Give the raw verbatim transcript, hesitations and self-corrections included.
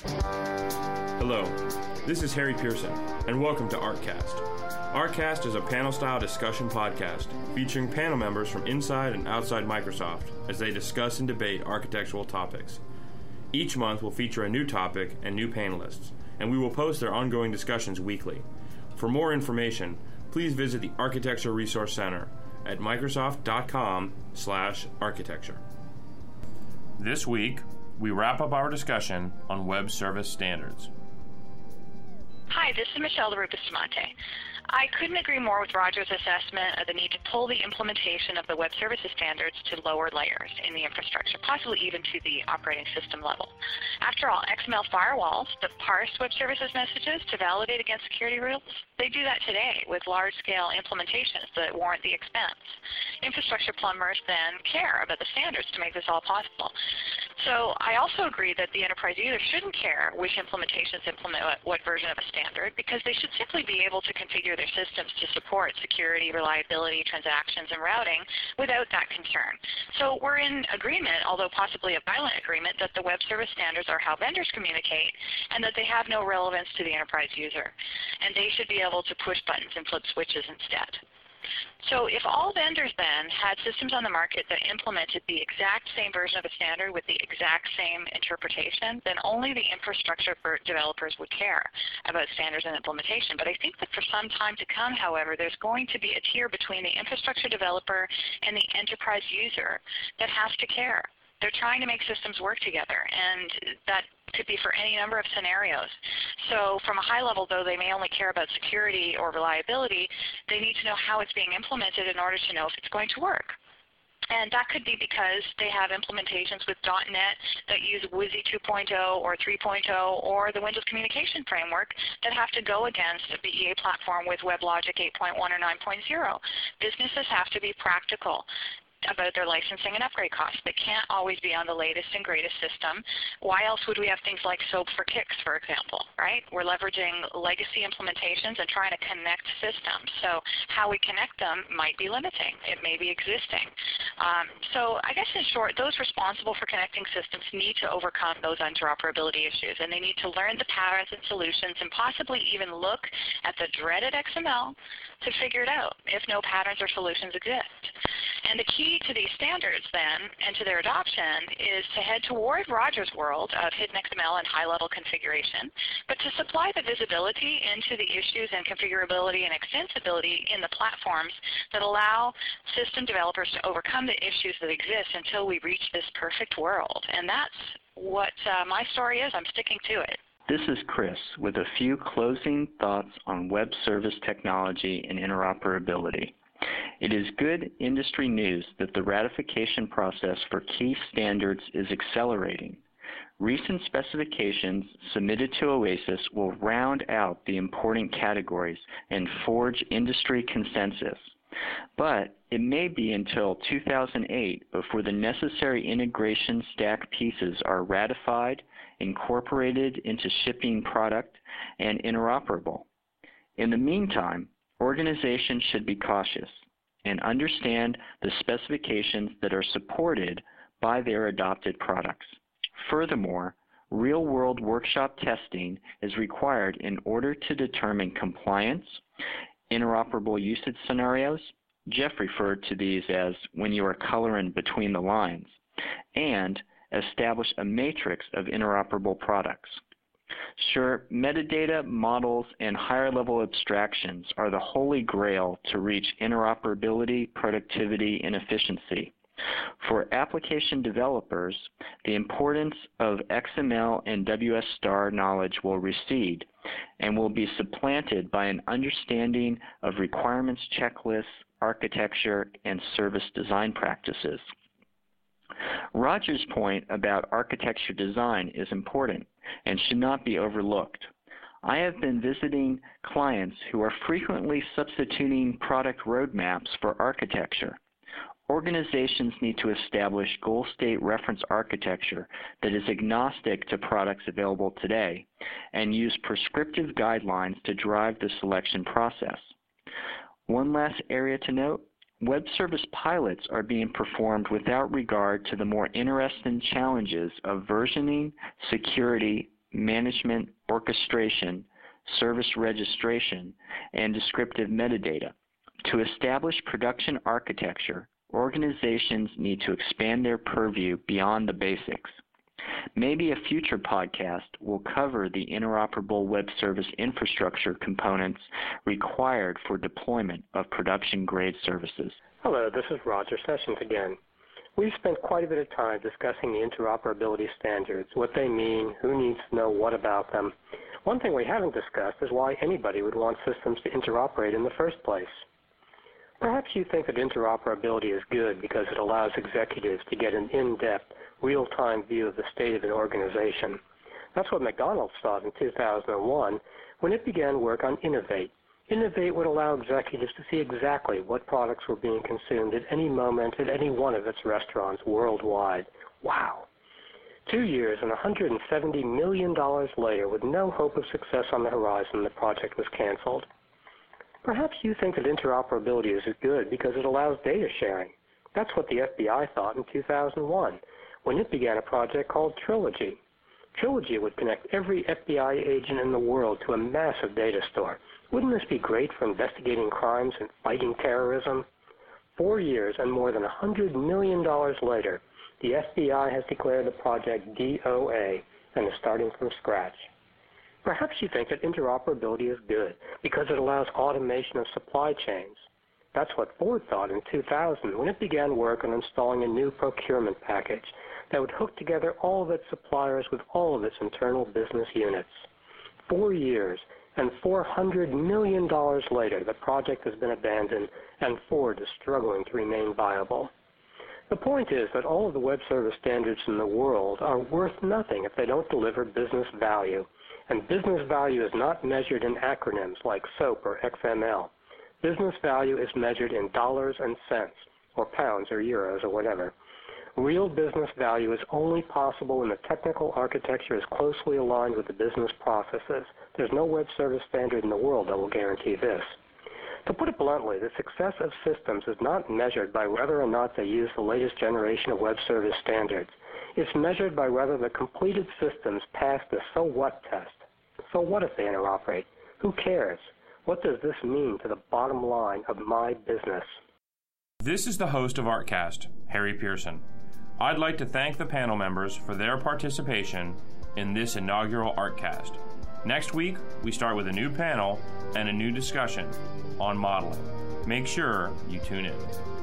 Hello, this is Harry Pearson, and welcome to ArtCast. ArtCast is a panel-style discussion podcast featuring panel members from inside and outside Microsoft as they discuss and debate architectural topics. Each month will feature a new topic and new panelists, and we will post their ongoing discussions weekly. For more information, please visit the Architecture Resource Center at microsoft.com slash architecture. This week, we wrap up our discussion on web service standards. Hi, this is Michelle LaRue-Bustamante. I couldn't agree more with Roger's assessment of the need to pull the implementation of the web services standards to lower layers in the infrastructure, possibly even to the operating system level. After all, X M L firewalls that parse web services messages to validate against security rules, they do that today with large-scale implementations that warrant the expense. Infrastructure plumbers then care about the standards to make this all possible. So I also agree that the enterprise user shouldn't care which implementations implement what, what version of a standard, because they should simply be able to configure their systems to support security, reliability, transactions, and routing without that concern. So we're in agreement, although possibly a violent agreement, that the web service standards are how vendors communicate and that they have no relevance to the enterprise user. And they should be able to push buttons and flip switches instead. So if all vendors then had systems on the market that implemented the exact same version of a standard with the exact same interpretation, then only the infrastructure developers would care about standards and implementation. But I think that for some time to come, however, there's going to be a tier between the infrastructure developer and the enterprise user that has to care. They're trying to make systems work together, and that could be for any number of scenarios. So from a high level, though they may only care about security or reliability, they need to know how it's being implemented in order to know if it's going to work. And that could be because they have implementations with dot net that use W S I two point oh or three point oh or the Windows Communication Framework that have to go against a B E A platform with WebLogic eight point one or nine point oh. Businesses have to be practical about their licensing and upgrade costs. They can't always be on the latest and greatest system. Why else would we have things like SOAP for Kicks, for example, right? We're leveraging legacy implementations and trying to connect systems. So how we connect them might be limiting. It may be existing. Um, so I guess in short, those responsible for connecting systems need to overcome those interoperability issues, and they need to learn the patterns and solutions and possibly even look at the dreaded X M L to figure it out if no patterns or solutions exist. And the key to these standards then and to their adoption is to head toward Roger's world of hidden X M L and high-level configuration, but to supply the visibility into the issues and configurability and extensibility in the platforms that allow system developers to overcome the issues that exist until we reach this perfect world. And that's what uh, my story is. I'm sticking to it. This is Chris with a few closing thoughts on web service technology and interoperability. It is good industry news that the ratification process for key standards is accelerating. Recent specifications submitted to OASIS will round out the important categories and forge industry consensus. But it may be until two thousand eight before the necessary integration stack pieces are ratified, incorporated into shipping product, and interoperable. In the meantime, organizations should be cautious and understand the specifications that are supported by their adopted products. Furthermore, real-world workshop testing is required in order to determine compliance, interoperable usage scenarios, Jeff referred to these as when you are coloring between the lines, and establish a matrix of interoperable products. Sure, metadata, models, and higher-level abstractions are the holy grail to reach interoperability, productivity, and efficiency. For application developers, the importance of X M L and W S star knowledge will recede and will be supplanted by an understanding of requirements checklists, architecture, and service design practices. Roger's point about architecture design is important and should not be overlooked. I have been visiting clients who are frequently substituting product roadmaps for architecture. Organizations need to establish goal state reference architecture that is agnostic to products available today and use prescriptive guidelines to drive the selection process. One last area to note, web service pilots are being performed without regard to the more interesting challenges of versioning, security, management, orchestration, service registration, and descriptive metadata. To establish production architecture, organizations need to expand their purview beyond the basics. Maybe a future podcast will cover the interoperable web service infrastructure components required for deployment of production-grade services. Hello, this is Roger Sessions again. We've spent quite a bit of time discussing the interoperability standards, what they mean, who needs to know what about them. One thing we haven't discussed is why anybody would want systems to interoperate in the first place. Perhaps you think that interoperability is good because it allows executives to get an in-depth, real-time view of the state of an organization. That's what McDonald's thought in two thousand one when it began work on Innovate. Innovate would allow executives to see exactly what products were being consumed at any moment at any one of its restaurants worldwide. Wow! Two years and one hundred seventy million dollars later, with no hope of success on the horizon, the project was canceled. Perhaps you think that interoperability is good because it allows data sharing. That's what the F B I thought in two thousand one when it began a project called Trilogy. Trilogy would connect every F B I agent in the world to a massive data store. Wouldn't this be great for investigating crimes and fighting terrorism? Four years and more than one hundred million dollars later, the F B I has declared the project D O A and is starting from scratch. Perhaps you think that interoperability is good because it allows automation of supply chains. That's what Ford thought in two thousand when it began work on installing a new procurement package that would hook together all of its suppliers with all of its internal business units. Four years and four hundred million dollars later, the project has been abandoned and Ford is struggling to remain viable. The point is that all of the web service standards in the world are worth nothing if they don't deliver business value. And business value is not measured in acronyms like SOAP or X M L. Business value is measured in dollars and cents, or pounds or euros or whatever. Real business value is only possible when the technical architecture is closely aligned with the business processes. There's no web service standard in the world that will guarantee this. To put it bluntly, the success of systems is not measured by whether or not they use the latest generation of web service standards. It's measured by whether the completed systems pass the so what test. So what if they interoperate? Who cares? What does this mean to the bottom line of my business? This is the host of ArtCast, Harry Pearson. I'd like to thank the panel members for their participation in this inaugural ArtCast. Next week, we start with a new panel and a new discussion on modeling. Make sure you tune in.